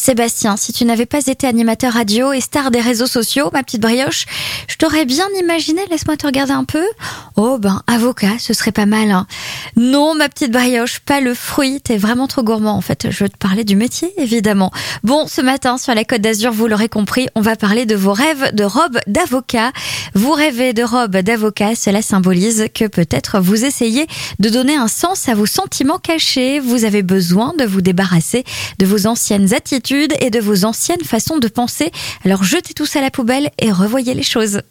Sébastien, si tu n'avais pas été animateur radio et star des réseaux sociaux, ma petite brioche, je t'aurais bien imaginé, laisse-moi te regarder un peu. Oh avocat, ce serait pas mal, hein. Non, ma petite brioche, pas le fruit, t'es vraiment trop gourmand en fait. Je veux te parler du métier, évidemment. Bon, ce matin, sur la Côte d'Azur, vous l'aurez compris, on va parler de vos rêves de robe d'avocat. Vous rêvez de robe d'avocat, cela symbolise que peut-être vous essayez de donner un sens à vos sentiments cachés. Vous avez besoin de vous débarrasser de vos anciennes attitudes et de vos anciennes façons de penser. Alors jetez tout ça à la poubelle et revoyez les choses.